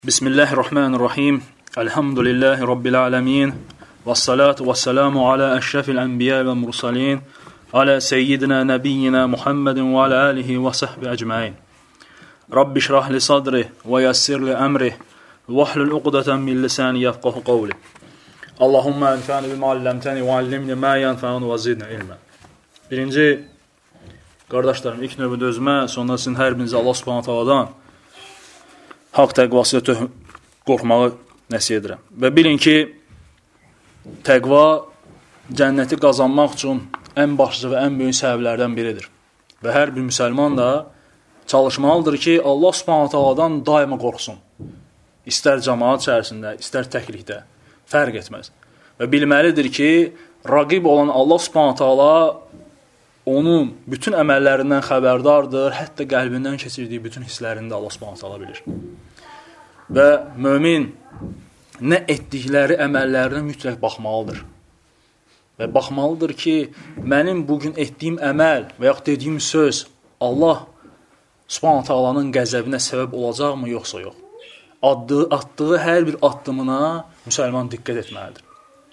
Bismillahirrahmanirrahim. Elhamdülillahi Rabbil alemin. Vessalatu vesselamu ala eşrefil enbiya ve mursalin. Ala seyyidina nebiyyina Muhammedin ve ala alihi ve sahbihi ecmain. Rabbi şrah li sadri ve yassir li emri. Vahlul uqdatan min lisani yefqahu qavli. Allahumma enfa'ni bima allamtani ve allimni ma yanfa'uni ve zidni ilma. Birinci, qardaşlarım, ilk növbədə özümə, sonra sizin hər birinizə Allah subhanahu ta'aladan haqq təqvası ilə qorxmağı nəsih edirəm. Və bilin ki, təqva cənnəti qazanmaq üçün ən başlıca və ən böyük səbəblərdən biridir. Və hər bir müsəlman da çalışmalıdır ki, Allah subhanahu ta'aladan daima qorxsun. İstər cəmaat içərisində, istər təklikdə, fərq etməz. Və bilməlidir ki, raqib olan Allah subhanahu ta'ala onun bütün əməllərindən xəbərdardır, hətta qəlbindən keçirdiyi bütün hisslərini də Allah subhanahu ta'ala bilir. Və mömin nə etdikləri əməllərinə mütləq baxmalıdır. Və baxmalıdır ki, mənim bugün etdiyim əməl və yaxud dediyim söz Allah subhanahu ta'alanın qəzəbinə səbəb olacaqmı, yoxsa yox. Atdığı hər bir addımına müsəlman diqqət etməlidir.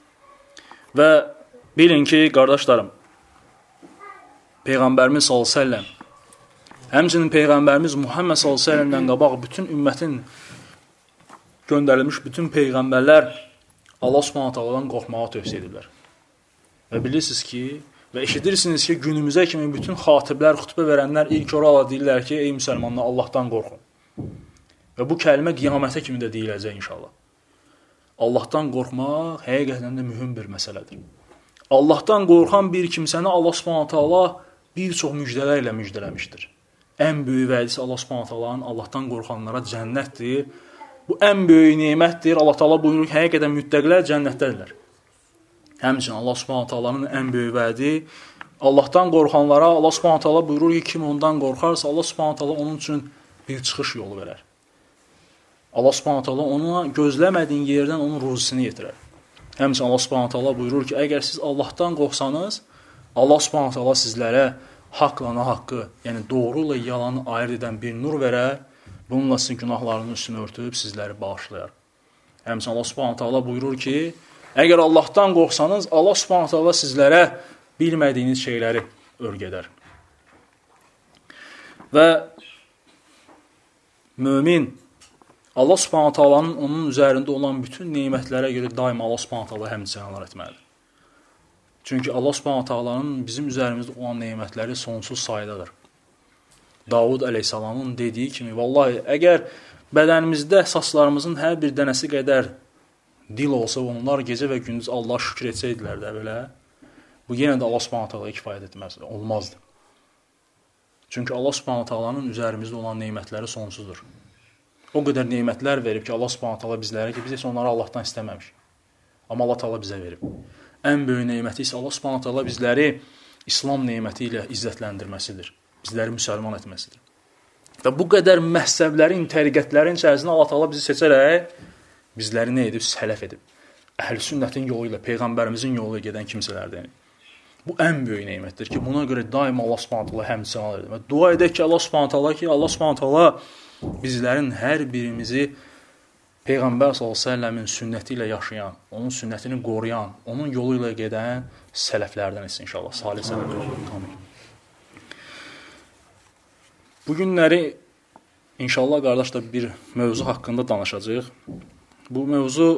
Və bilin ki, qardaşlarım, Peyğəmbərimiz s.ə.v, həmçinin Peyğəmbərimiz Muhammed s.ə.v-dən qabaq bütün ümmətin göndərilmiş bütün Peyğəmbərlər Allah subhanahu qorxmağa tövsiyə edirlər. Və bilirsiniz ki, və eşidirsiniz ki, günümüzə kimi bütün xatiblər, xütbə verənlər ilk orala deyirlər ki, ey müsəlmanlar, Allahdan qorxun. Və bu kəlmə qiyamətə kimi də deyiləcək inşallah. Allahdan qorxmaq həqiqətən də mühüm bir məsələdir. Allahdan qorxan bir kimsəni Allah subhanahu bir çox müjdələrlə müjdələmişdir. Ən böyük vədisi Allah subhanahu Allahdan qorxanlara cənnətdir. Bu ən böyük nemətdir. Allah Taala buyurur ki, həqiqətən müttəqilər cənnətdədirlər. Həmçinin Allah subhanahu ən böyük vədi Allahdan qorxanlara Allah subhanahu buyurur ki, kim ondan qorxarsa Allah subhanahu onun üçün bir çıxış yolu verər. Allah subhanahu ona gözləmədiyin yerdən onun ruzisini yetirər. Həmçinin Allah subhanahu buyurur ki, əgər siz Allahdan qorxsanız, Allah subhanahu sizlərə haqla nahaqqı, yəni doğru ilə yalanı ayırt edən bir nur verər, bununla sizin günahlarının üstünü örtüb sizləri bağışlayar. Həmçinin Allah subhanahu buyurur ki, əgər Allahdan qorxsanız, Allah subhanahu sizlərə bilmədiyiniz şeyləri örgədər. Və mömin Allah subhanahu onun üzərində olan bütün nemətlərə görə daima Allah subhanahu həmçinin etməlidir. Çünki Allah subhanahu bizim üzərimizdə olan nemətləri sonsuz saydadır. Davud əleyhissalamın dediyi kimi, vallahi, əgər bədənimizdə əsaslarımızın hər bir dənəsi qədər dil olsa, onlar gecə və gündüz Allah şükür etsəydilər də belə, bu yenə də Allah subhanahu kifayət etməz, olmazdı. Çünki Allah subhanahu üzərimizdə olan nemətləri sonsuzdur. O qədər nemətlər verib ki, Allah subhanahu bizlərə ki, biz heç onları Allahdan istəməmişik. Amma Allah Taala bizə verib. Ən böyük neməti isə Allah subhanahu bizləri İslam neməti ilə izzətləndirməsidir. Bizləri müsəlman etməsidir. Və bu qədər məhzəblərin, təriqətlərin içərisində Allah Taala bizi seçərək, bizləri nə edib? Sələf edib. Əhl-i sünnətin yolu ilə, Peyğəmbərimizin yolu ilə gedən kimsələrdən. Bu ən böyük nemətdir ki, buna görə daima Allah subhanahu həmçinin edir. Və dua edək ki, Allah subhanahu bizlərin hər birimizi Peyğəmbər s.ə.v-in sünnəti ilə yaşayan, onun sünnətini qoruyan, onun yolu ilə gedən sələflərdən etsin inşallah. Salih sələflərdən. Bu günləri inşallah qardaşlar bir mövzu haqqında danışacağıq. Bu mövzu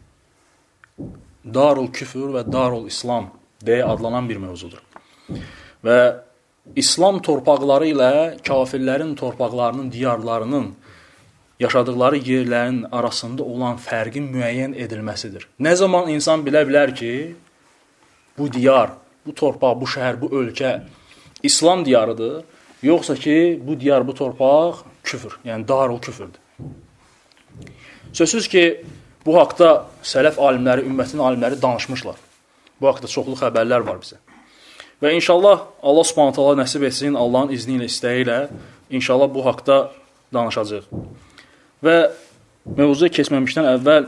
Darul Küfür və Darul İslam deyə adlanan bir mövzudur. Və İslam torpaqları ilə kafirlərin torpaqlarının, diyarlarının yaşadıkları yerlərin arasında olan fərqin müəyyən edilməsidir. Nə zaman insan bilə bilər ki, bu diyar, bu torpaq, bu şəhər, bu ölkə İslam diyarıdır, yoxsa ki, bu diyar, bu torpaq küfür, yəni darul küfürdür. Sözsüz ki, bu haqda sələf alimləri, ümmətin alimləri danışmışlar. Bu haqda çoxlu xəbərlər var bizə. Və inşallah Allah subhanahu nəsib etsin, Allahın izni ilə, istəyi ilə inşallah bu haqda danışacağıq. Və mövzuya keçməmişdən əvvəl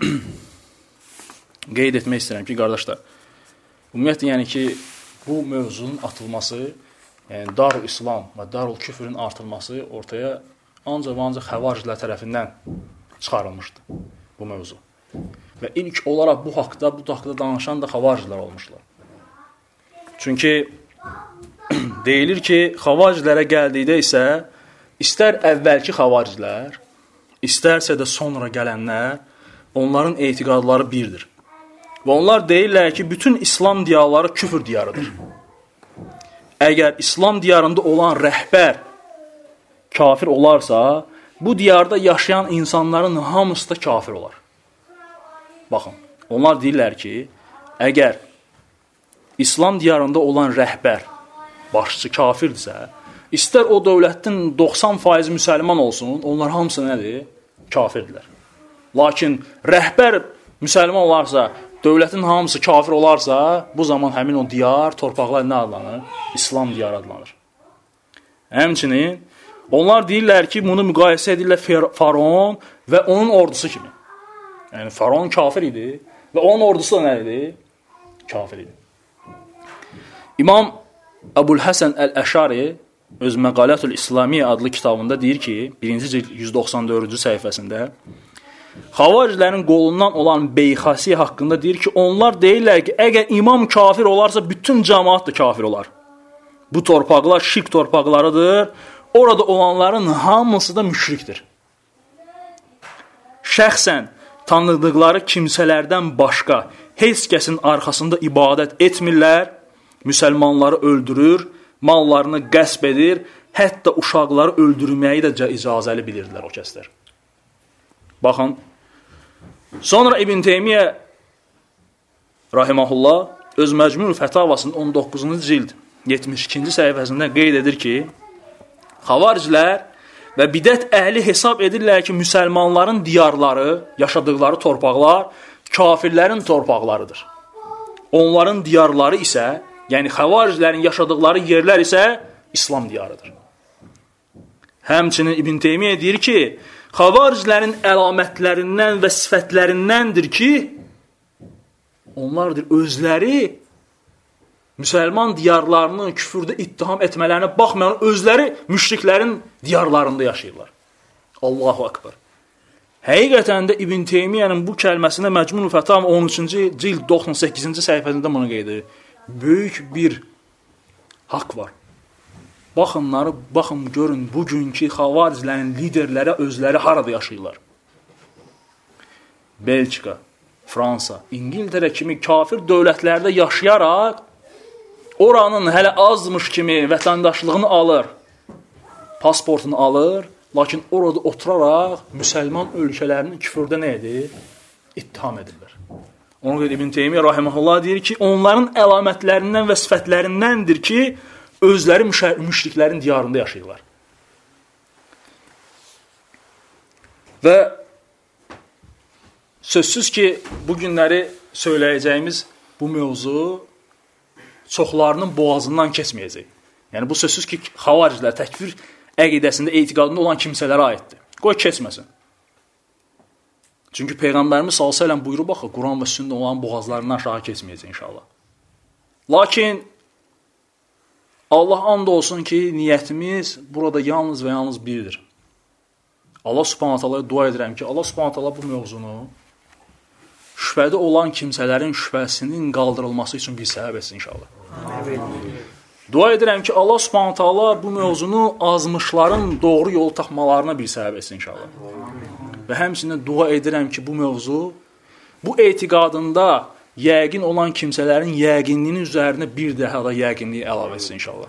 qeyd etmək istəyirəm ki, qardaşlar, ümumiyyətlə, yəni ki, bu mövzunun atılması, yəni Darul İslam və Darul Küfrün artırılması ortaya ancaq xəvariclər tərəfindən çıxarılmışdı bu mövzu. Və ilk olaraq bu haqda danışan da xavaricilər olmuşlar. Çünki deyilir ki, xavaricilərə gəldikdə isə istər əvvəlki xavaricilər, istərsə də sonra gələnlər, onların etiqadları birdir. Və onlar deyirlər ki, bütün İslam diyarları küfür diyarıdır. Əgər İslam diyarında olan rəhbər kafir olarsa, bu diyarda yaşayan insanların hamısı da kafir olar. Baxın, onlar deyirlər ki, əgər İslam diyarında olan rəhbər, başçı kafirdirsə, istər o dövlətin 90% müsəlman olsun, onlar hamısı nədir? Kafirdirlər. Lakin rəhbər müsəlman olarsa, dövlətin hamısı kafir olarsa, bu zaman həmin o diyar, torpaqlar nə adlanır? İslam diyarı adlanır. Həmçinin, onlar deyirlər ki, bunu müqayisə edirlər Faraon və onun ordusu kimi. Yəni, Faraon kafir idi və onun ordusu da nə idi? Kafir idi. İmam Əbul-Həsən Əl-Əşari öz Məqalətül İslamiyyə adlı kitabında deyir ki, 1-ci cild 194-cü səhifəsində, xavaricilərin qolundan olan beyxasiyə haqqında deyir ki, onlar deyirlər ki, əgər imam kafir olarsa, bütün cəmaat da kafir olar. Bu torpaqlar şirk torpaqlarıdır, orada olanların hamısı da müşrikdir. Şəxsən tanıdıqları kimsələrdən başqa heç kəsin arxasında ibadət etmirlər, müsəlmanları öldürür, mallarını qəsb edir, hətta uşaqları öldürməyi də icazəli bilirdilər o kəslər. Baxın, sonra İbn Teymiyyə rahiməhullah öz Məcmul Fətavasının 19-cu cild 72-ci səhifəsində qeyd edir ki, xavaricilər və bidət əhli hesab edirlər ki, müsəlmanların diyarları, yaşadıqları torpaqlar kafirlərin torpaqlarıdır. Onların diyarları isə, yəni xavaricilərin yaşadıqları yerlər isə İslam diyarıdır. Həmçinin İbn Teymiyyə deyir ki, xavaricilərin əlamətlərindən və sifətlərindəndir ki, onlardır özləri müsəlman diyarlarını küfürdə ittiham etmələrinə baxmayan özləri müşriklərin diyarlarında yaşayırlar. Allahu Akbar. Həqiqətən də İbn Teymiyyənin bu kəlməsində Məcmul Fətava 13-cü cild 98-ci səhifəsində bunu qeyd edir. Böyük bir haqq var. Baxın, görün, bugünkü xavaricilərin liderləri özləri harada yaşayırlar? Belçika, Fransa, İngiltərə kimi kafir dövlətlərdə yaşayaraq, oranın hələ azmış kimi vətəndaşlığını alır, pasportunu alır, lakin orada oturaraq müsəlman ölkələrini küfürdə nə edir? İttiham edirlər. Ona görə İbn Teymiyyə rahiməhullah deyir ki, onların əlamətlərindən və sifətlərindəndir ki, özləri müşriklərin diyarında yaşayırlar. Və sözsüz ki, bu günləri söyləyəcəyimiz bu mövzu çoxlarının boğazından keçməyəcək. Yəni, bu sözsüz ki, xavaricilər, təkfir əqidəsində, etiqadında olan kimsələrə aiddir. Qoy keçməsin. Çünki Peyğəmbərimiz s.ə.v buyurub baxı, Quran və sünnə olan boğazlarından aşağı keçməyəcək inşallah. Lakin Allah and olsun ki, niyyətimiz burada yalnız və yalnız biridir. Allah subhanahu ta'ala'ya dua edirəm ki, Allah subhanahu ta'ala bu mövzunu şübhədə olan kimsələrin şübhəsinin qaldırılması üçün bir səbəb etsin inşallah. Dua edirəm ki, Allah subhanahu ta'ala bu mövzunu azmışların doğru yol tapmalarına bir səbəb etsin inşallah. Və həmçinin dua edirəm ki, bu mövzu, bu etiqadında yəqin olan kimsələrin yəqinliyinin üzərinə bir daha da yəqinliyi əlavə etsin inşallah.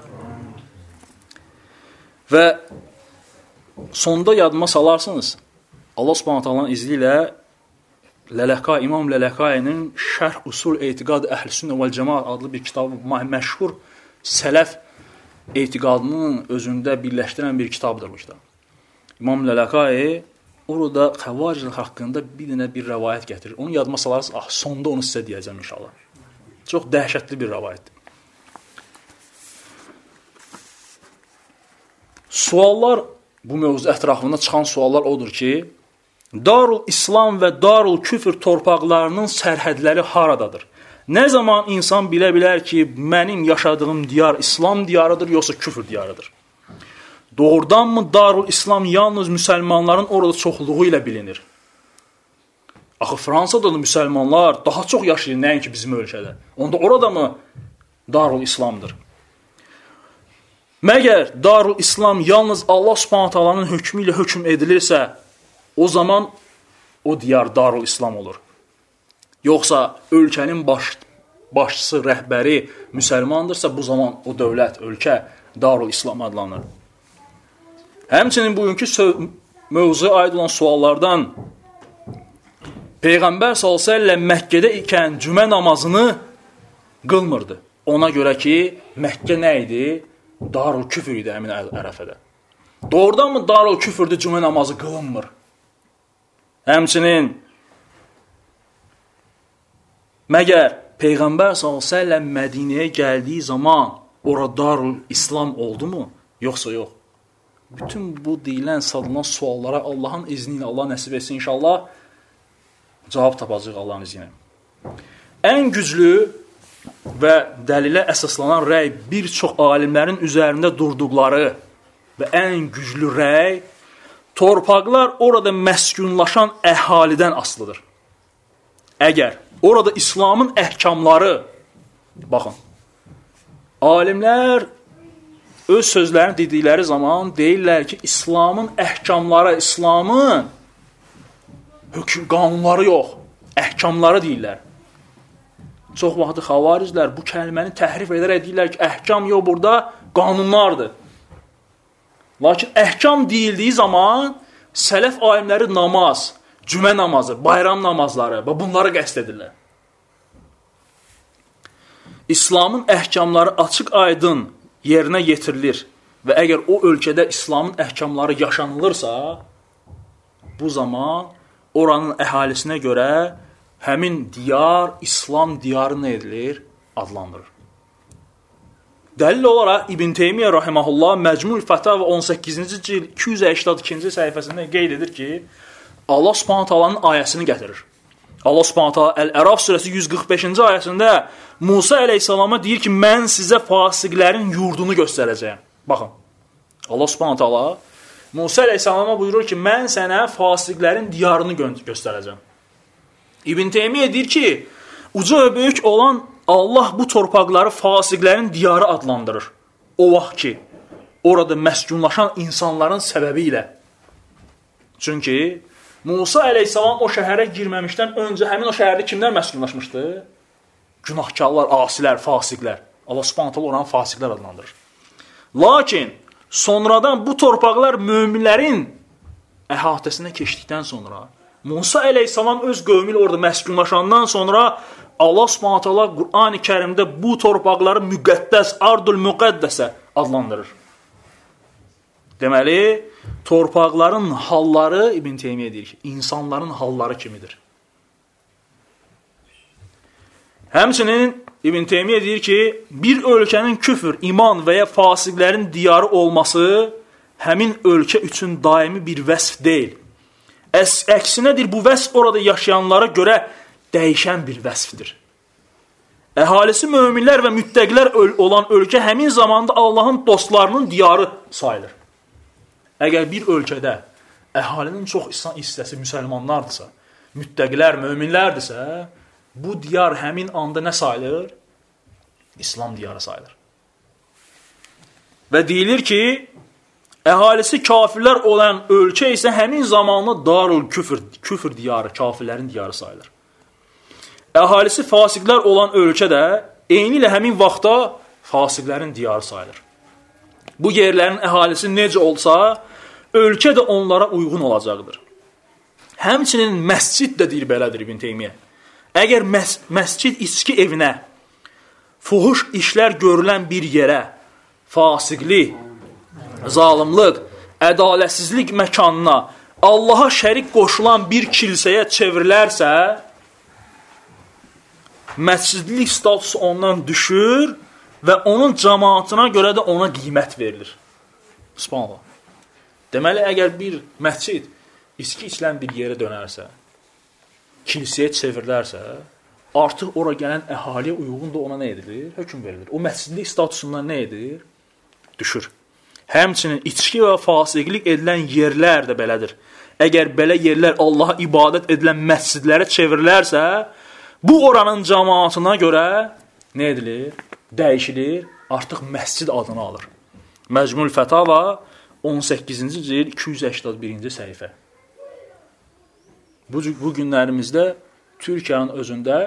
Və sonda yadıma salarsınız, Allah subhanahu ta'alanın izni ilə İmam Lələqainin Şərh Usul Etiqad Əhl-Sünnə vəl Cəmaət adlı bir kitabı, məşhur sələf etiqadının özündə birləşdirən bir kitabdır bu kitab. İmam Lələqai orada xəvariclər haqqında bir rəvayət gətirir. Onu yadıma salarsınız, sonda onu sizə deyəcəm inşallah. Çox dəhşətli bir rəvayətdir. Suallar, bu mövzu ətrafında çıxan suallar odur ki, Darul İslam və Darul Küfr torpaqlarının sərhədləri haradadır? Nə zaman insan bilə bilər ki, mənim yaşadığım diyar İslam diyarıdır, yoxsa küfr diyarıdır? Doğrudanmı Darul İslam yalnız müsəlmanların orada çoxluğu ilə bilinir? Axı Fransada da müsəlmanlar daha çox yaşayır nəinki bizim ölkədə. Onda orada mı Darul İslamdır? Məgər Darul İslam yalnız Allah Subhanahu taalanın hökmü ilə hökm edilirsə, o zaman o diyar Darul İslam olur. Yoxsa ölkənin başçısı, rəhbəri müsəlmandırsa, bu zaman o dövlət, ölkə Darul İslam adlanır. Həmçinin bugünkü mövzuya aid olan suallardan Peyğəmbər s.ə.v Məkkədə ikən cümə namazını qılmırdı. Ona görə ki, Məkkə nə idi? Darul küfür idi həmin ərəfədə. Doğrudan mı Darul küfürdür cümə namazı qılınmır? Həmçinin məgər Peyğəmbər s.ə.v Mədinəyə gəldiyi zaman ora Darul İslam oldu mu? Yoxsa yox. Bütün bu deyilən, sadılan suallara Allahın izni ilə, Allah nəsib etsin inşallah, cavab tapacaq Allahın izni ilə. Ən güclü və dəlilə əsaslanan rəy bir çox alimlərin üzərində durduqları və ən güclü rəy torpaqlar orada məskunlaşan əhalidən asılıdır. Əgər orada İslamın əhkamları, baxın, alimlər öz sözlərini dedikləri zaman deyirlər ki, İslamın əhkamları, İslamın qanunları yox, əhkamları deyirlər. Çox vaxtı xavariclər bu kəlməni təhrif edərək deyirlər ki, əhkam yox, burada qanunlardır. Lakin əhkam deyildiyi zaman sələf alimləri namaz, cümə namazı, bayram namazları və bunları qəsd edirlər. İslamın əhkamları açıq aydın yerinə yetirilir və əgər o ölkədə İslamın əhkamları yaşanılırsa, bu zaman oranın əhalisinə görə həmin diyar İslam diyarı nə edilir? Adlandırır. Dəlil olaraq İbn Teymiyyə rahimehullah Məcmul Fətava 18-ci cild 282-ci səhifəsində qeyd edir ki, Allah Subhanahu taalanın ayəsini gətirir. Allah Subhanahu taala Əl-Əraf surəsi 145-ci ayəsində Musa əleyhissalama deyir ki, mən sizə fasiqlərin yurdunu göstərəcəyəm. Baxın, Allah Subhanahu taala Musa əleyhissalama buyurur ki, mən sənə fasiqlərin diyarını göstərəcəm. İbn Teymiyyə deyir ki, uca və böyük olan Allah bu torpaqları fasiqlərin diyarı adlandırır. O vaxt ki, orada məskunlaşan insanların səbəbi ilə. Çünki Musa əleyhissalam o şəhərə girməmişdən öncə həmin o şəhərdə kimlər məskunlaşmışdı? Günahkarlar, asilər, fasiqlər. Allah Subhanahu taala oranı fasiqlər adlandırır. Lakin sonradan bu torpaqlar möminlərin əhatəsinə keçdikdən sonra, Musa əleyhissalam öz qövmü ilə orada məskunlaşandan sonra Allah Subhanahu taala Qur'an-ı Kərimdə bu torpaqları müqəddəs, ardul müqəddəsə adlandırır. Deməli, torpaqların halları, İbn Teymiyyə deyir ki, insanların halları kimidir. Həmçinin İbn Teymiyyə deyir ki, bir ölkənin küfür, iman və ya fasiqlərin diyarı olması həmin ölkə üçün daimi bir vəsf deyil. Əksinədir, bu vəsf orada yaşayanlara görə dəyişən bir vəsfdir. Əhalisi möminlər və müttəqilər olan ölkə həmin zamanda Allahın dostlarının diyarı sayılır. Əgər bir ölkədə əhalinin çox hissəsi müsəlmanlardırsa, müttəqilər, möminlərdirsə, bu diyar həmin anda nə sayılır? İslam diyarı sayılır. Və deyilir ki, əhalisi kafirlər olan ölkə isə həmin zamanlı darul küfür diyarı, kafirlərin diyarı sayılır. Əhalisi fasiqlər olan ölkə də eyni ilə həmin vaxtda fasiqlərin diyarı sayılır. Bu yerlərin əhalisi necə olsa, ölkə də onlara uyğun olacaqdır. Həmçinin məscid də deyir belədir İbn Teymiyyə. Əgər məscid içki evinə, fuhuş işlər görülən bir yerə, fasiqlik, zalimlik, ədalətsizlik məkanına, Allaha şərik qoşulan bir kilsəyə çevrilərsə, məscidlik statusu ondan düşür və onun cəmaatına görə də ona qiymət verilir. Subhanallah. Deməli, əgər bir məscid içki içilən bir yerə dönərsə, kilsəyə çevrilərsə, artıq ora gələn əhaliyə uyğun da ona nə edilir? Hökm verilir. O məscidlik statusundan nə edir? Düşür. Həmçinin içki və fasiqlik edilən yerlər də belədir. əgər belə yerlər Allaha ibadət edilən məscidlərə çevrilərsə, bu oranın cəmaatına görə nə edilir? Dəyişilir, artıq məscid adını alır. Məcmul Fətava 18-ci cild 281-ci səhifə. Bu günlərimizdə Türkiyənin özündə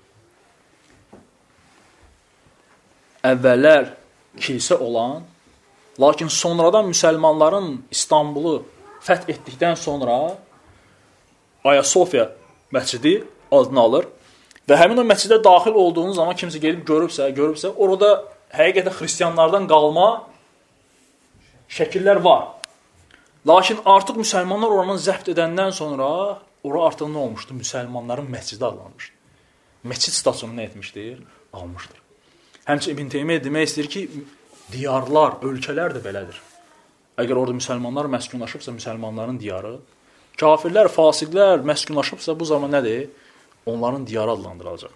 əvvəllər kilsə olan, lakin sonradan müsəlmanların İstanbulu fəth etdikdən sonra Ayasofya məscidi adını alır və həmin o məscidə daxil olduğunuz zaman kimsə gedib görübsə, orada həqiqətən xristianlardan qalma şəkillər var. Lakin artıq müsəlmanlar oranı zəbt edəndən sonra ora artıq nə olmuşdur? Müsəlmanların məscidi adlanmışdır. Məscid stasyonu nə etmişdir? Almışdır. Həmçinin İbn Teymiyyə demək istəyir ki, diyarlar, ölkələr də belədir. Əgər orada müsəlmanlar məskunlaşıbsa, müsəlmanların diyarı, kafirlər, fasiqlər məskunlaşıbsa, bu zaman nədir? Onların diyarı adlandırılacaq.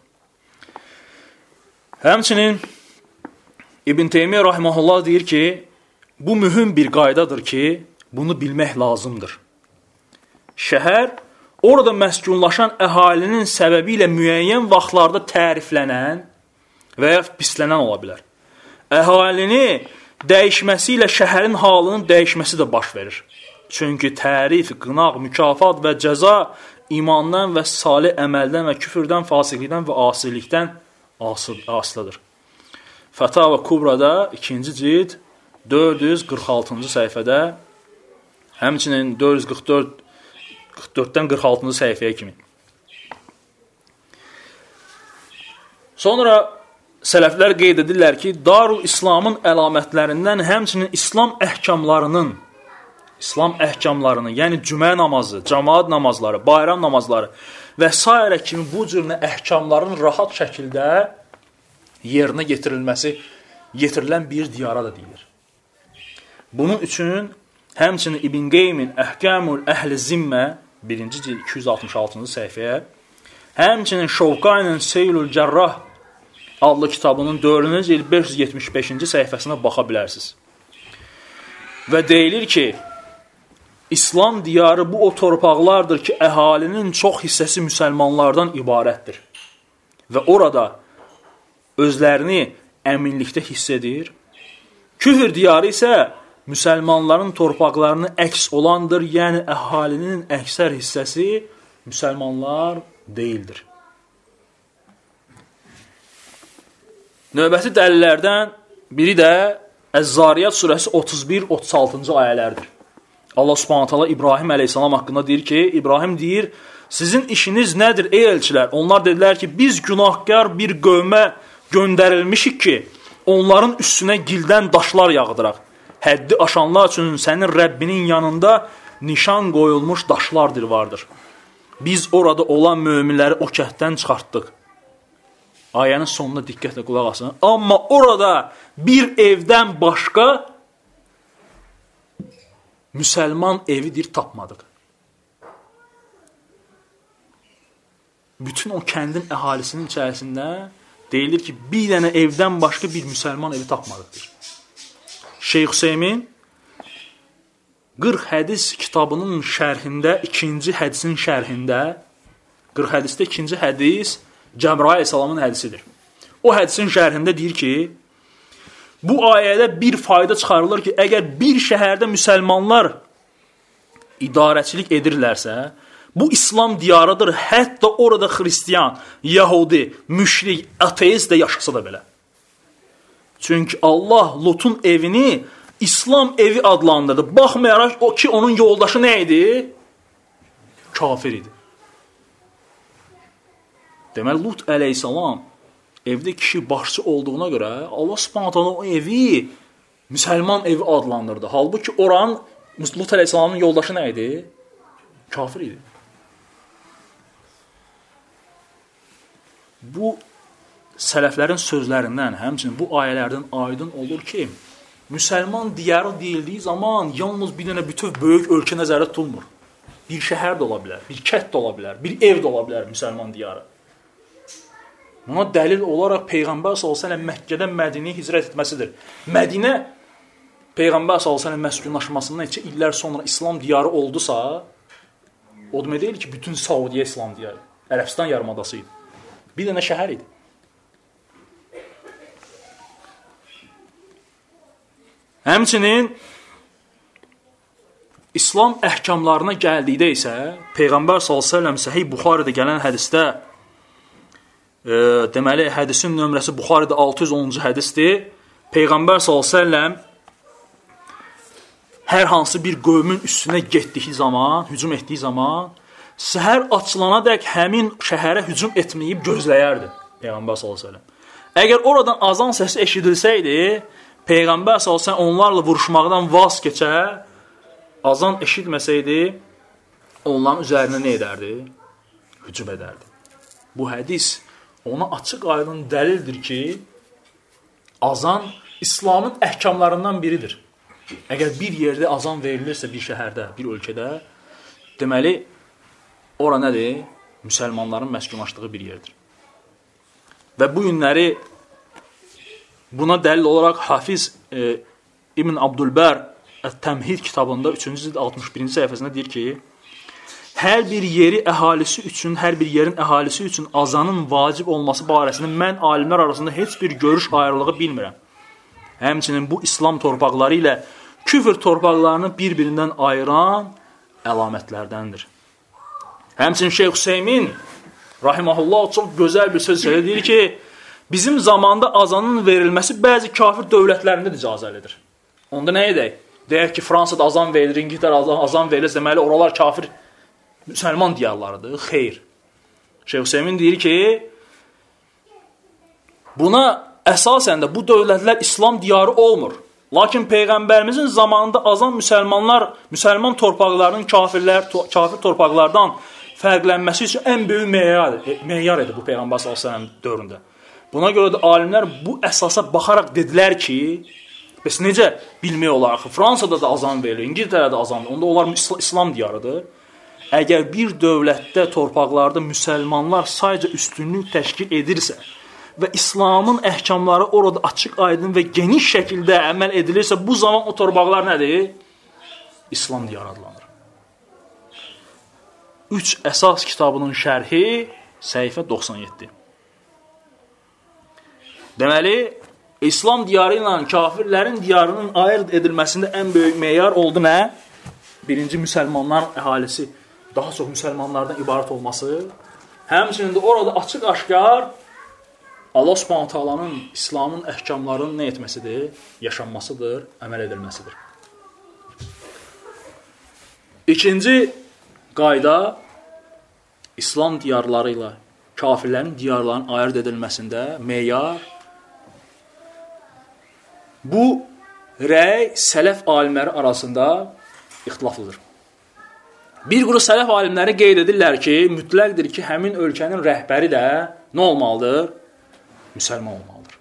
Həmçinin İbn Teymiyyə rahimehullah deyir ki, bu mühüm bir qaydadır ki, bunu bilmək lazımdır. Şəhər orada məskunlaşan əhalinin səbəbi ilə müəyyən vaxtlarda təriflənən və ya pislənən ola bilər. Əhalini dəyişməsi ilə şəhərin halının dəyişməsi də baş verir. Çünki tərif, qınaq, mükafat və cəza imandan və salih əməldən və küfürdən, fasiqlikdən və asilikdən asılıdır. Fətava Kubrada 2-ci cild 446-cı səhifədə, həmçinin 444-dən 46-cı səhifəyə kimi. Sonra sələflər qeyd edirlər ki, Darul İslamın əlamətlərindən həmçinin İslam əhkamlarını, yəni cümə namazı, cəmaat namazları, bayram namazları və s. kimi bu cür əhkamların rahat şəkildə yerinə yetirilən bir diyara da deyilir. Bunun üçün həmçinin İbn Qeymin Əhkamul Əhl-i Zimmə 1-ci cild 266-cı səhifəyə, həmçinin Şovqaynin Seylül Cərrah adlı kitabının 4-cü cild 575-ci səhifəsinə baxa bilərsiniz. Və deyilir ki, İslam diyarı bu o torpaqlardır ki, əhalinin çox hissəsi müsəlmanlardan ibarətdir. Və orada özlərini əminlikdə hiss edir. Küfr diyarı isə müsəlmanların torpaqlarını əks olandır, yəni əhalinin əksər hissəsi müsəlmanlar deyildir. Növbəti dəlillərdən biri də Əz-Zariyat surəsi 31-36-cı ayələrdir. Allah Subhanahu taala İbrahim əleyhissalam haqqında deyir ki, İbrahim deyir, sizin işiniz nədir ey elçilər? Onlar dedilər ki, biz günahkar bir qövmə göndərilmişik ki, onların üstünə gildən daşlar yağdıraq. Həddi aşanlar üçün sənin Rəbbinin yanında nişan qoyulmuş daşlardır vardır. Biz orada olan möminləri o kənddən çıxartdıq. Ayənin sonuna diqqətlə qulaq asın. Amma orada bir evdən başqa müsəlman evidir tapmadıq. Bütün o kəndin əhalisinin içərisində deyilir ki, bir dənə evdən başqa bir müsəlman evi tapmadıqdır. Şeyx Hüseymin 40 hədis kitabının şərhində, ikinci hədisin şərhində, 40 hədisdə ikinci hədis Cəbrail əleyhissalamın hədisidir. O hədisin şərhində deyir ki, bu ayədə bir fayda çıxarılır ki, əgər bir şəhərdə müsəlmanlar idarəçilik edirlərsə, bu İslam diyarıdır, hətta orada xristiyan, yahudi, müşrik, ateist də yaşasa da belə. Çünki Allah Lutun evini İslam evi adlandırdı. Baxmayaraq o ki, onun yoldaşı nə idi? Kafir idi. Deməli, Lut əleyhissalam evdə kişi başçı olduğuna görə Allah Subhanahu taala o evi müsəlman evi adlandırdı. Halbuki oranın Lut əleyhissalamın yoldaşı nə idi? Kafir idi. Bu sələflərin sözlərindən, həmçinin bu ayələrdən aydın olur ki, müsəlman diyarı deyildiyi zaman yalnız bir dənə bütöv böyük ölkə nəzərdə tutulmur. Bir şəhər də ola bilər, bir kənd də ola bilər, bir ev də ola bilər müsəlman diyarı. Buna dəlil olaraq Peyğəmbər s.ə.v Məkkədən Mədinəyə hicrət etməsidir. Mədinə Peyğəmbər s.ə.v məskunlaşmasından neçə illər sonra İslam diyarı oldusa, O demək deyil ki, bütün Saudiya İslam diyarı. Ərəbistan yarımadası idi. Bir dənə şəhər idi. Həmçinin İslam əhkamlarına gəldikdə isə Peyğəmbər s.ə.v Səhih Buxaridə gələn hədisdə deməli, hədisin nömrəsi Buxaridə 610-cu hədisdir. Peyğəmbər s.ə.v hər hansı bir qövmün üstünə getdiyi zaman, hücum etdiyi zaman, səhər açılana dək həmin şəhərə hücum etməyib gözləyərdi Peyğəmbər s.ə.v. Əgər oradan azan səsi eşidilsəydi, Peyğəmbər s.ə.v onlarla vuruşmaqdan vaz keçə, azan eşitməsəydi, onların üzərinə nə edərdi? Hücum edərdi. Bu hədis ona açıq aydın dəlildir ki, azan İslamın əhkamlarından biridir. Əgər bir yerdə azan verilirsə bir şəhərdə, bir ölkədə, deməli, ora nədir? Müsəlmanların məskunlaşdığı bir yerdir. Və bu günləri buna dəlil olaraq Hafiz İbn Abdülbər Ət-Təmhid kitabında 3-cü cild 61-ci səhifəsində deyir ki, hər bir yerin əhalisi üçün azanın vacib olması barəsində mən alimlər arasında heç bir görüş ayrılığı bilmirəm. Həmçinin bu İslam torpaqları ilə küfr torpaqlarını bir-birindən ayıran əlamətlərdəndir. Həmçinin Şeyx Hüseymin rahimehullah çox gözəl bir söz deyir ki, bizim zamanda azanın verilməsi bəzi kafir dövlətlərində də icazəlidir. Onda nə edək? Deyək ki, Fransada azan verilir, İngiltərə azan verilir, deməli oralar kafir müsəlman diyarlarıdır. Xeyr. Şeyx Hüseymin deyir ki, buna əsasən də bu dövlətlər İslam diyarı olmur. Lakin Peyğəmbərimizin zamanında azan müsəlman torpaqlarının kafir torpaqlardan fərqlənməsi üçün ən böyük meyar idi bu Peyğəmbər s.ə.v dövründə. Buna görə də alimlər bu əsasa baxaraq dedilər ki, bəs necə bilmək olar ki, Fransada da azan verilir, İngiltərədə azan verilir, onda onlar İslam diyarıdır. Əgər bir dövlətdə, torpaqlarda müsəlmanlar sadəcə üstünlük təşkil edirsə və İslamın əhkamları orada açıq, aydın və geniş şəkildə əməl edilirsə, bu zaman o torpaqlar nədir? İslam diyarı adlanır. 3 əsas kitabının şərhi səhifə 97. Deməli, İslam diyarı ilə kafirlərin diyarının ayırt edilməsində ən böyük meyar oldu nə? Birinci, müsəlmanlar əhalisi, daha çox müsəlmanlardan ibarət olması. Həmçinin də orada açıq-aşkar Allah Subhanahu taalanın İslamın əhkamlarının nə etməsidir? Yaşanmasıdır, əməl edilməsidir. İkinci qayda İslam diyarları ilə kafirlərin diyarlarının ayırt edilməsində meyar bu rəy sələf alimləri arasında ixtilaflıdır. Bir qrup sələf alimləri qeyd edirlər ki, mütləqdir ki, həmin ölkənin rəhbəri də nə olmalıdır? Müsəlman olmalıdır.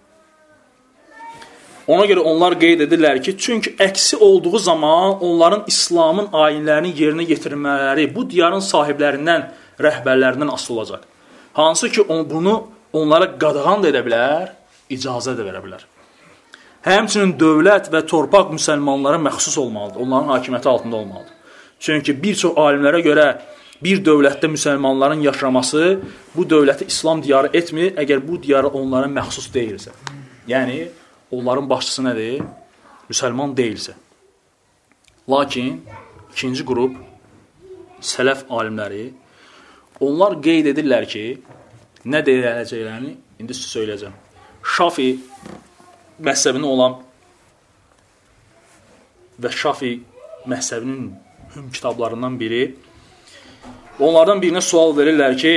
Ona görə onlar qeyd edirlər ki, çünki əksi olduğu zaman onların İslamın ayinlərini yerinə yetirmələri bu diyarın sahiblərindən, rəhbərlərindən asılı olacaq. Hansı ki, bunu onlara qadağan da edə bilər, icazə də verə bilər. Həmçinin dövlət və torpaq müsəlmanlara məxsus olmalıdır, onların hakimiyyəti altında olmalıdır. Çünki bir çox alimlərə görə bir dövlətdə müsəlmanların yaşaması bu dövləti İslam diyarı etmir, əgər bu diyarı onlara məxsus deyilsə. Yəni, onların başçısı nədir? Müsəlman deyilsə. Lakin, ikinci qrup, sələf alimləri, onlar qeyd edirlər ki, nə deyiləcəklərini indi sizə söyləyəcəm. Şafi məhzəbinin olan və Şafi məhzəbinin kitablarından biri, onlardan birinə sual verirlər ki,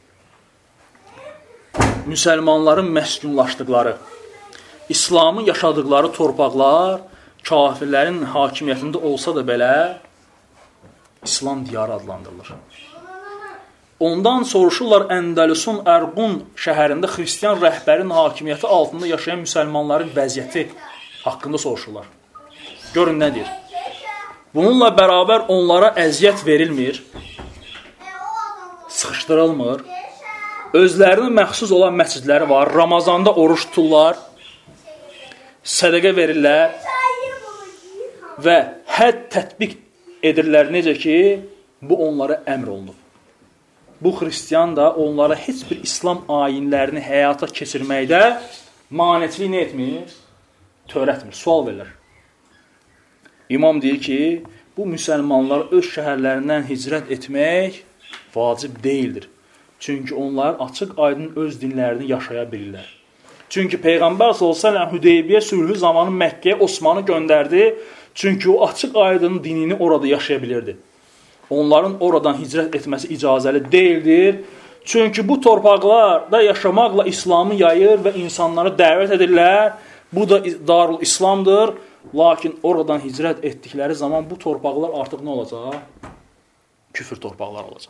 müsəlmanların məskunlaşdıqları, İslamın yaşadıqları torpaqlar kafirlərin hakimiyyətində olsa da belə İslam diyarı adlandırılır. Ondan soruşurlar Əndəlusun Ərqun şəhərində xristiyan rəhbərin hakimiyyəti altında yaşayan müsəlmanların vəziyyəti haqqında soruşurlar. Görün nə deyir? Bununla bərabər onlara əziyyət verilmir, sıxışdırılmır, özlərinə məxsus olan məscidləri var, Ramazanda oruç tuturlar, sədəqə verirlər və hədd tətbiq edirlər necə ki, bu onlara əmr olunub. Bu xristiyan da onlara heç bir İslam ayinlərini həyata keçirməkdə manetlik nə etmir? Törətmir, sual verirlər. İmam deyir ki, bu müsəlmanlar öz şəhərlərindən hicrət etmək vacib deyildir. Çünki onlar açıq aydın öz dinlərini yaşaya bilirlər. Çünki Peyğəmbər s.ə.v Hüdeybiyyə sülhü zamanı Məkkəyə Osmanı göndərdi. Çünki o açıq aydın dinini orada yaşaya bilirdi. Onların oradan hicrət etməsi icazəli deyildir. Çünki bu torpaqlarda yaşamaqla İslamı yayır və insanları dəvət edirlər. Bu da Darul İslamdır. Lakin oradan hicrət etdikləri zaman bu torpaqlar artıq nə olacaq? Küfür torpaqlar olacaq.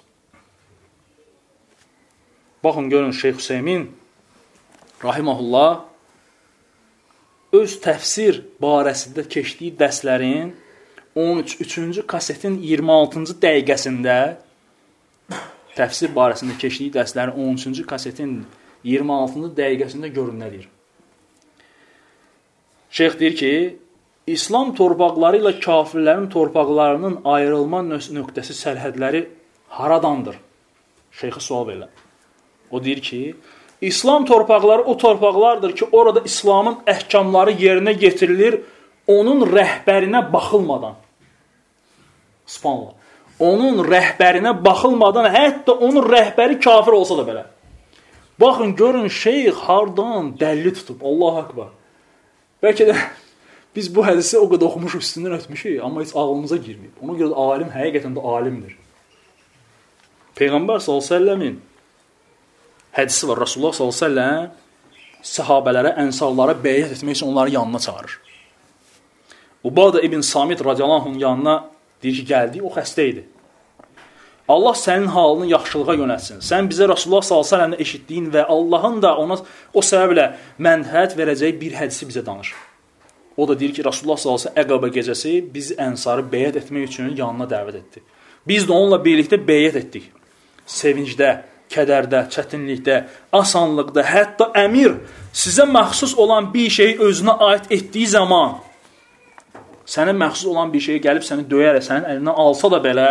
Baxın, görün, Şeyx Hüseymin rahiməhullah öz təfsir barəsində keçdiyi dərslərin 13-cü kasetin 26-cı dəqiqəsində təfsir barəsində keçdiyi dərslərin 13-cü kasetin 26-cı dəqiqəsində görün nə deyir. Şeyx deyir ki, İslam torpaqları ilə kafirlərin torpaqlarının ayrılma nöqtəsi sərhədləri haradandır? Şeyxə sual verirlər. O deyir ki, İslam torpaqları o torpaqlardır ki, orada İslamın əhkamları yerinə getirilir, onun rəhbərinə baxılmadan. Subhanallah. Onun rəhbərinə baxılmadan, hətta onun rəhbəri kafir olsa da belə. Baxın, görün, şeyx hardan dəlli tutub, Allah akbar. Bəlkə də biz bu hədisi o qədər oxumuşuq, üstündən ötmüşük, amma heç ağlımıza girməyib. Ona görə də alim həqiqətən də alimdir. Peyğəmbər s.ə.v-in hədisi var. Rasulullah s.ə.v səhabələrə, ənsarlara bəyət etmək üçün onları yanına çağırır. Ubada ibn Samit radiyallahu anh'ın yanına deyir ki, gəldi, o xəstə idi. Allah sənin halını yaxşılığa yönətsin. Sən bizə Rasulullah s.ə.v eşitdiyin və Allahın da ona o səbəblə mənfəət verəcəyi bir hədisi bizə danışır. O da deyir ki, Rasulullah s.ə.v Əqabə gecəsi bizi ənsarı bəyət etmək üçün yanına dəvət etdi. Biz də onunla birlikdə bəyət etdik. Sevincdə, kədərdə, çətinlikdə, asanlıqda, hətta əmir sizə məxsus olan bir şeyi özünə aid etdiyi zaman, sənə məxsus olan bir şeyi gəlib səni döyərək, sənin əlindən alsa da belə,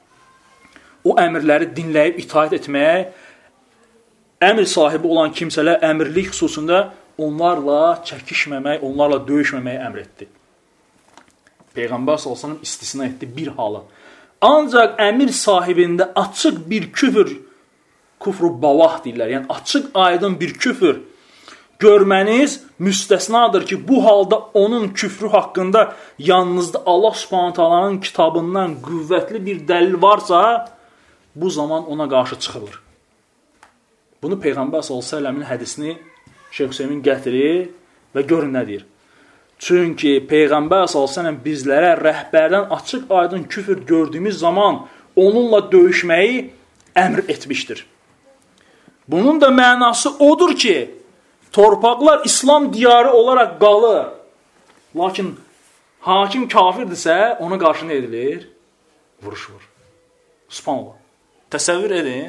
o əmirləri dinləyib itaat etmək, əmir sahibi olan kimsələr əmirlik xüsusunda onlarla çəkişməmək, onlarla döyüşməməyi əmr etdi. Peyğəmbər s.ə.v istisna etdi bir halı. Ancaq əmir sahibində açıq bir küfr bavah deyirlər, yəni açıq aydın bir küfür görməniz müstəsnadır ki, bu halda onun küfrü haqqında yanınızda Allah Subhanahu taalanın kitabından qüvvətli bir dəlil varsa, bu zaman ona qarşı çıxılır. Bunu Peyğəmbər s.ə.v-in hədisini Şeyx Hüseymin gətirir və görün nə deyir. Çünki Peyğəmbər s.ə.v bizlərə rəhbərdən açıq aydın küfür gördüyümüz zaman onunla döyüşməyi əmr etmişdir. Bunun da mənası odur ki, torpaqlar İslam diyarı olaraq qalır. Lakin hakim kafirdirsə, ona qarşı nə edilir? Vuruş vur. Subhanallah. Təsəvvür edin.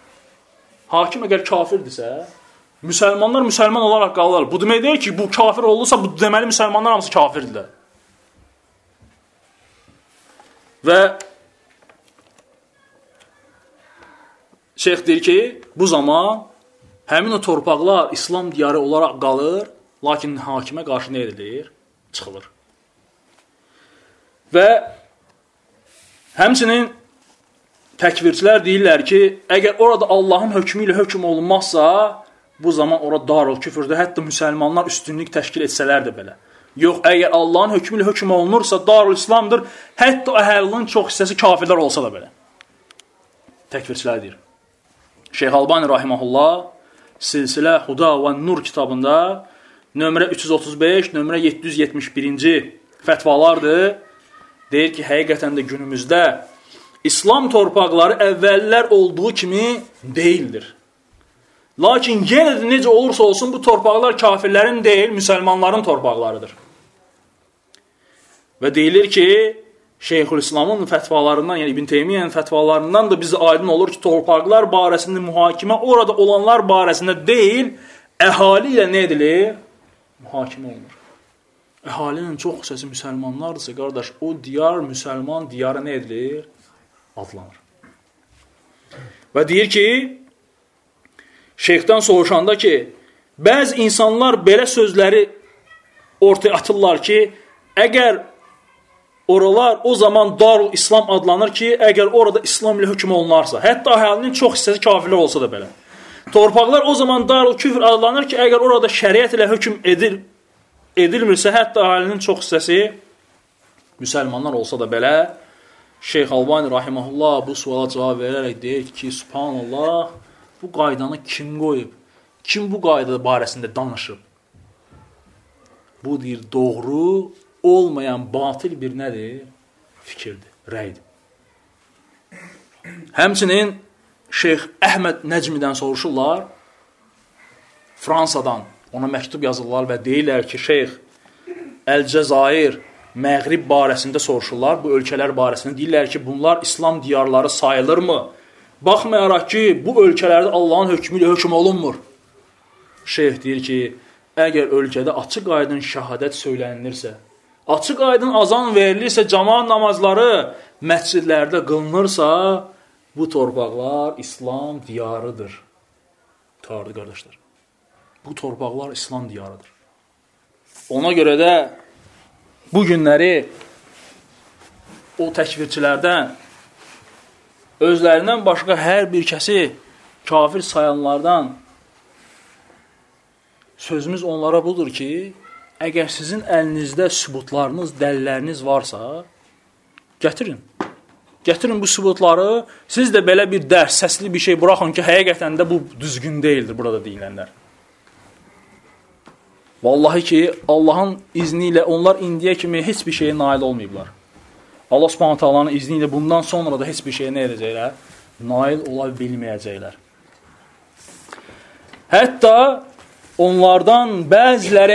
Hakim əgər kafirdirsə, müsəlmanlar müsəlman olaraq qalırlar. Bu demək deyil ki, bu kafir olursa, bu deməli müsəlmanlar hamısı kafirdirlər. Və şeyx deyir ki, bu zaman həmin o torpaqlar İslam diyarı olaraq qalır, lakin hakimə qarşı nə edilir? Çıxılır. Və həmçinin təkvirçilər deyirlər ki, əgər orada Allahın hökmü ilə hökm olunmazsa, bu zaman orada darul küfürdür, hətta müsəlmanlar üstünlük təşkil etsələr də belə. Yox, əgər Allahın hökmü ilə hökm olunursa, darul İslamdır, hətta əhlinin çox hissəsi kafirlər olsa da belə. Təkvirçilər deyir. Şeyx Albani rahiməhullah Silsilə Huda və Nur kitabında nömrə 335, nömrə 771-ci fətvalardır. Deyir ki, həqiqətən də günümüzdə İslam torpaqları əvvəllər olduğu kimi deyildir. Lakin yenə də necə olursa olsun bu torpaqlar kafirlərin deyil, müsəlmanların torpaqlarıdır. Və deyilir ki, Şeyxülislamın fətvalarından, yəni İbn Teymiyyənin fətvalarından da bizə aydın olur ki, torpaqlar barəsində mühakimə orada olanlar barəsində deyil, əhali ilə nə edilir? Mühakimə olunur. Əhalinin çox hissəsi müsəlmanlardırsa, qardaş, o diyar müsəlman diyarı nə edilir? adlanır. Və deyir ki, şeyxdən soruşanda ki, bəzi insanlar belə sözləri ortaya atırlar ki, əgər oralar o zaman Darul İslam adlanır ki, əgər orada İslam ilə hökm olunarsa, hətta əhalinin çox hissəsi kafirlər olsa da belə. Torpaqlar o zaman Darul Küfr adlanır ki, əgər orada şəriət ilə hökm edilmirsə, hətta əhalinin çox hissəsi müsəlmanlar olsa da belə, Şeyx Albani rahimehullah bu suala cavab verərək deyir ki, subhanallah, bu qaydanı kim qoyub? Kim bu qayda barəsində danışıb? Bu deyir, doğru olmayan batil bir nədir? Fikirdir, rəydir. Həmçinin Şeyx Əhməd Nəcmidən soruşurlar, Fransadan ona məktub yazırlar və deyirlər ki, Şeyx Əl-Cəzair, Məğrib barəsində soruşurlar, bu ölkələr barəsində deyirlər ki, bunlar İslam diyarları sayılırmı? Baxmayaraq ki, bu ölkələrdə Allahın hökmü ilə hökm olunmur. Şeyx deyir ki, əgər ölkədə açıq aydın şəhadət söylənilirsə, açıq aydın azan verilirsə, cəmaət namazları məscidlərdə qılınırsa, bu torpaqlar İslam diyarıdır. Tardı qardaşlar. Bu torpaqlar İslam diyarıdır. Ona görə də bu günləri o təkfirçilərdən özlərindən başqa hər bir kəsi kafir sayanlardan sözümüz onlara budur ki, əgər sizin əlinizdə sübutlarınız, dəlilləriniz varsa, gətirin. Gətirin bu sübutları, siz də belə bir dərs, səsli bir şey buraxın ki, həqiqətən də bu düzgün deyildir burada deyilənlər. Vallahi ki, Allahın izni ilə onlar indiyə kimi heç bir şeyə nail olmayıblar. Allah Subhanahu taalanın izni ilə bundan sonra da heç bir şeyə nə edəcəklər? Nail ola bilməyəcəklər. Hətta onlardan bəziləri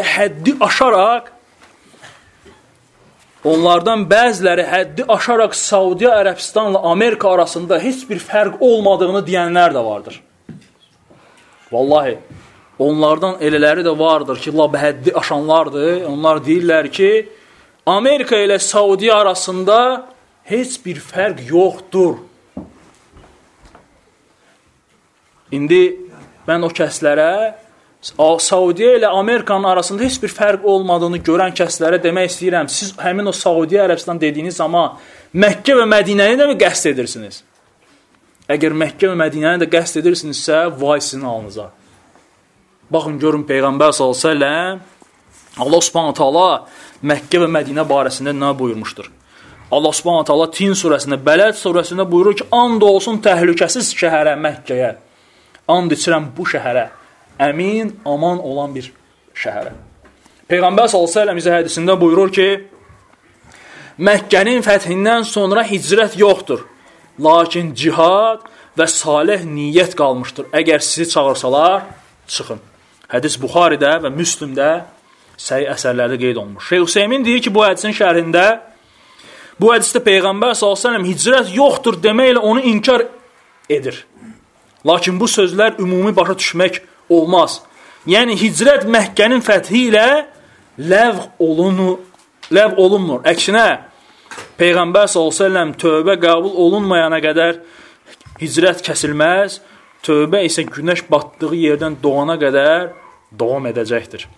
həddi aşaraq Saudiya Ərəbistanla Amerika arasında heç bir fərq olmadığını deyənlər də vardır. Vallahi, onlardan elələri də vardır ki, həddi aşanlardır. Onlar deyirlər ki, Amerika ilə Saudiya arasında heç bir fərq yoxdur. İndi mən o kəslərə, Saudiya ilə Amerikanın arasında heç bir fərq olmadığını görən kəslərə demək istəyirəm, siz həmin o Saudiya Ərəbistan dediyiniz zaman Məkkə və Mədinəni də mi qəsd edirsiniz? Əgər Məkkə və Mədinəni də qəsd edirsinizsə, vay sizin halınıza. Baxın, görün, Peyğəmbər s.ə.v Allah subhanahu ta'ala Məkkə və Mədinə barəsində nə buyurmuşdur? Allah subhanahu ta'ala Tin surəsində, Bələd surəsində buyurur ki, and olsun təhlükəsiz şəhərə, Məkkəyə. And içirəm bu şəhərə. Əmin, aman olan bir şəhərə. Peyğəmbər s.ə.v bizə hədisində buyurur ki, Məkkənin fəthindən sonra hicrət yoxdur. Lakin cihad və salih niyyət qalmışdır. Əgər sizi çağırsalar, çıxın. Hədis Buxaridə və Müslimdə səhih əsərlərdə qeyd olunmuş. Şeyx Hüseymin deyir ki, bu hədisin şərhində, bu hədisdə Peyğəmbər s.ə.v hicrət yoxdur deməklə onu inkar edir. Lakin bu sözlər ümumi başa düşmək olmaz. Yəni, hicrət Məkkənin fəthi ilə ləğv olunmur. Əksinə, Peyğəmbər s.ə.v tövbə qəbul olunmayana qədər hicrət kəsilməz, tövbə isə günəş batdığı yerdən doğana qədər davam edəcəkdir.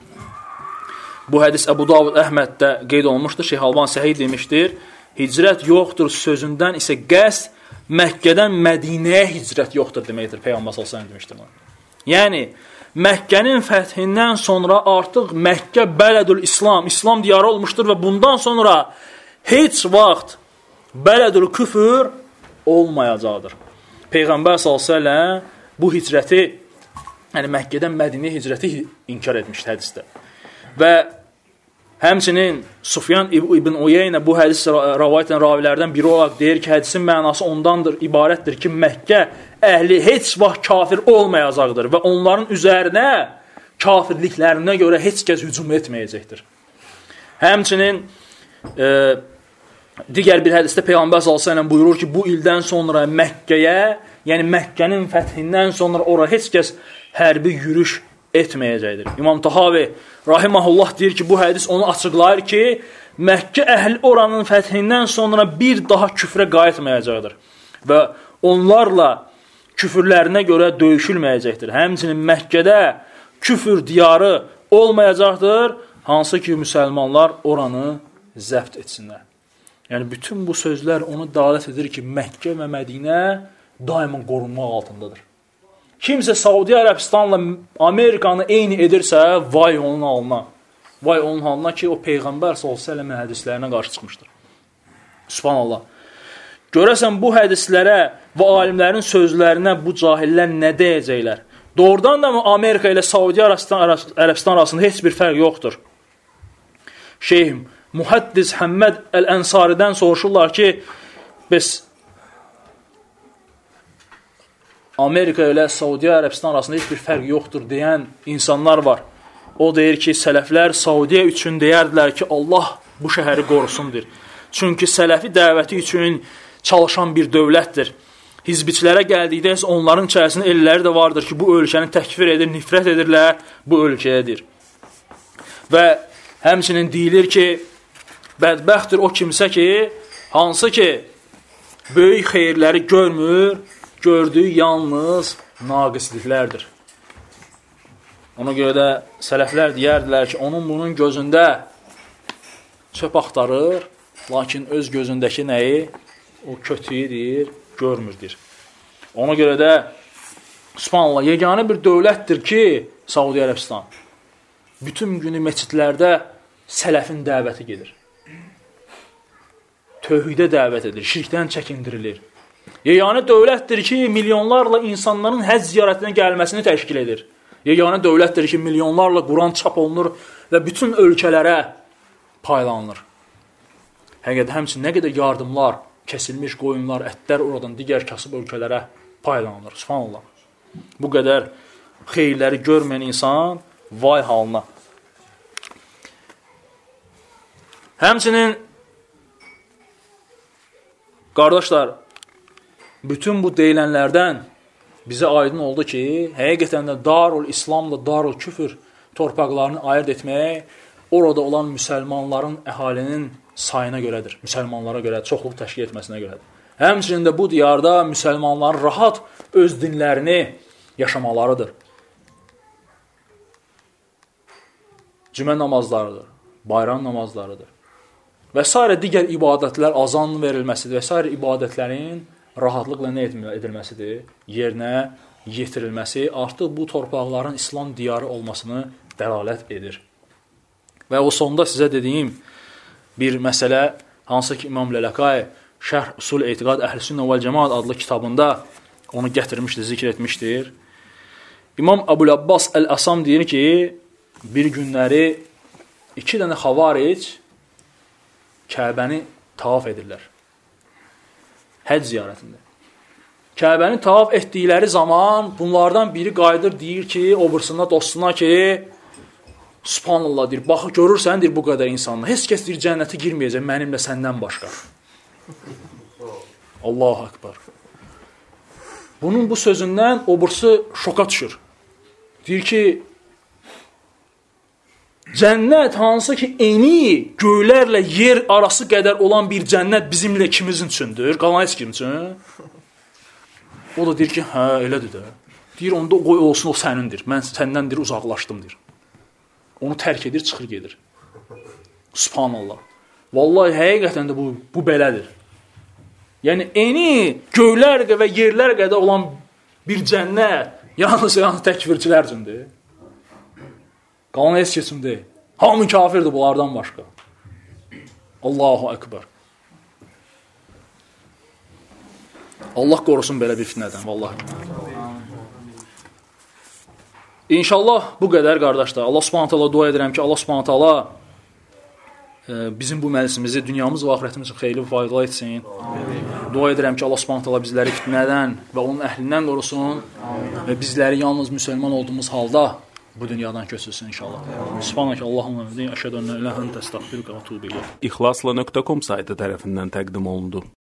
Bu hədis Əbu Davud Əhməddə qeyd olunmuşdur. Şeyx Albani səhih demişdir. Hicrət yoxdur sözündən isə qəsd Məkkədən Mədinəyə hicrət yoxdur deməkdir. Peyğəmbər s.ə.v demişdir. Yəni, Məkkənin fəthindən sonra artıq Məkkə Bələdül İslam, İslam diyarı olmuşdur və bundan sonra heç vaxt Bələdül Küfür olmayacaqdır. Peyğəmbər s.ə.v bu hicrəti, yəni Məkkədən Mədinəyə hicrəti inkar etmişdir hədisdə. Və həmçinin Sufyan ibn Uyeynə bu hədis rəvayət edən ravilərdən biri olaraq deyir ki, hədisin mənası ondandır, ibarətdir ki, Məkkə əhli heç vaxt kafir olmayacaqdır və onların üzərinə kafirliklərinə görə heç kəs hücum etməyəcəkdir. Həmçinin digər bir hədisdə Peyğəmbər s.ə.v buyurur ki, bu ildən sonra Məkkəyə, yəni Məkkənin fəthindən sonra ora heç kəs hərbi yürüş etməyəcəkdir. İmam Tahavi rahiməhullah deyir ki, bu hədis onu açıqlayır ki, Məkkə əhli oranın fəthindən sonra bir daha küfrə qayıtmayacaqdır. və onlarla küfürlərinə görə döyüşülməyəcəkdir. Həmçinin Məkkədə küfür diyarı olmayacaqdır, hansı ki, müsəlmanlar oranı zəbt etsinlər. Yəni, bütün bu sözlər onu dəlalət edir ki, Məkkə və Mədinə daima qorunmaq altındadır. Kimsə Saudi Ərəbistanla Amerikanı eyni edirsə, vay onun halına. Vay onun halına ki, o Peyğəmbər s.ə.v hədislərinə qarşı çıxmışdır. Subhanallah. Görəsən, bu hədislərə və alimlərin sözlərinə bu cahillər nə deyəcəklər? Doğrudan da mı Amerika ilə Saudi Ərəbistan arasında heç bir fərq yoxdur? Şeyh Muhaddis Həmməd Əl-Ənsaridən soruşurlar ki, biz Amerika ilə Saudi Ərəbistan arasında heç bir fərq yoxdur deyən insanlar var. O deyir ki, sələflər Saudiya üçün deyərdilər ki, Allah bu şəhəri qorusundur. Çünki sələfi dəvəti üçün çalışan bir dövlətdir. Hizbiçilərə gəldikdə onların içərisində elləri də vardır ki, bu ölkəni təkfir edir, nifrət edirlər bu ölkəyədir. Və həmçinin deyilir ki, bədbəxtdir o kimsə ki, hansı ki, böyük xeyirləri görmür, gördüyü yalnız naqisliklərdir. Ona görə də sələflər deyərdilər ki, onun bunun gözündə çöp axtarır, lakin öz gözündəki nəyi? O kötüyü deyir, görmürdür. Ona görə də Subhanallah, yeganə bir dövlətdir ki, Saudi Ərəbistan. Bütün günü meçidlərdə sələfin dəvəti gedir. Tövhidə dəvət edir, şirkdən çəkindirilir. Yeganə dövlətdir ki, milyonlarla insanların həcc ziyarətinə gəlməsini təşkil edir. Yeganə dövlətdir ki, milyonlarla Quran çap olunur və bütün ölkələrə paylanılır. Həqiqətən həmçinin nə qədər yardımlar, kəsilmiş qoyunlar, ətlər oradan digər kasıb ölkələrə paylanılır. Subhanallah. Bu qədər xeyirləri görməyən insan vay halına. Həmçinin qardaşlar, bütün bu deyilənlərdən bizə aydın oldu ki, həqiqətən də Darul İslamla Darul Küfür torpaqlarını ayırt etmək orada olan müsəlmanların əhalinin sayına görədir. Müsəlmanlara görə, çoxluq təşkil etməsinə görədir. Həmçinin də bu diyarda müsəlmanların rahat öz dinlərini yaşamalarıdır. Cümə namazlarıdır, bayram namazlarıdır və s. digər ibadətlər, azan verilməsidir və s. ibadətlərin rahatlıqla nə edilməsidir? Yerinə yetirilməsi artıq bu torpaqların İslam diyarı olmasını dəlalət edir. Və o sonda sizə dediyim bir məsələ, hansı ki İmam Lələkay Şərh Usul Etiqad Əhl-Sünnə vəl Cemaat adlı kitabında onu gətirmişdir, zikr etmişdir. İmam Əbul-Abbas Əl-Əsam deyir ki, bir günləri 2 dənə xavaric Kəbəni tavaf edirlər. Həcc ziyarətində. Kəbəni tavaf etdikləri zaman bunlardan biri qayıdır, deyir ki, obursuna, dostuna ki, Subhanallah deyir, baxı görürsən, deyir, bu qədər insanla. Heç kəs deyir, cənnətə girməyəcək mənimlə səndən başqa. Allahu Akbar. Bunun bu sözündən obursu şoka düşür. Deyir ki, cənnət hansı ki, eni göylərlə yer arası qədər olan bir cənnət bizimlə ikimizin üçündür. Qalan heç kim üçün. O da deyir ki, hə, elədir də. Deyir, onda qoy olsun, o sənindir. Mən səndən deyir, uzaqlaşdım, deyir. Onu tərk edir, çıxır, gedir. Subhanallah. Vallahi, həqiqətən də bu belədir. Yəni, eni göylər və yerlər qədər olan bir cənnət yalnız təkfirçilər üçündür. Qalan heç kesim deyil. Hamı kafirdir bunlardan başqa. Allahu Ekber. Allah qorusun belə bir fitnədən, vallahi. İnşallah bu qədər, qardaşlar. Allah Subhanahu taala dua edirəm ki, Allah Subhanahu taala bizim bu məclisimizi dünyamız və axirətimiz üçün xeyirli və faydalı etsin. Dua edirəm ki, Allah Subhanahu taala bizləri fitnədən və onun əhlindən qorusun və bizləri yalnız müsəlman olduğumuz halda bu dünyadan köçürsün inşallah. Subhanaka Allahumma və əşhədu ən la ilahə illə əntə əstəğfiruka və etûbü ileyk. İxlasla.com saytı tərəfindən təqdim olundu.